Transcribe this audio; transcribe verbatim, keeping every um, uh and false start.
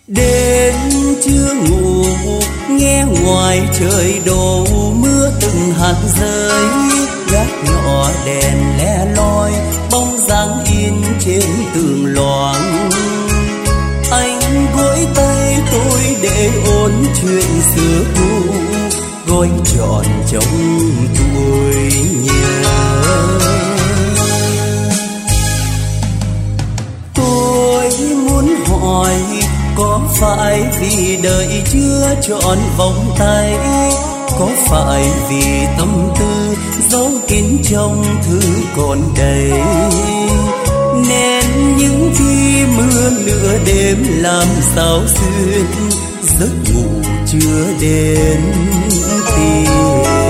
Đến chưa ngủ nghe ngoài trời đổ mưa từng hạt rơi, gác nhỏ đèn le loi bóng dáng in trên tường loáng. Anh gối tay tôi để ôn chuyện xưa cũ, gói trọn trong tuổi nhớ. Tôi muốn hỏi có phải vì đời chưa trọn vòng tay, có phải vì tâm tư giấu kín trong thư còn đầy, nên những khi mưa nửa đêm làm sao xuyên giấc ngủ chưa đến tìm.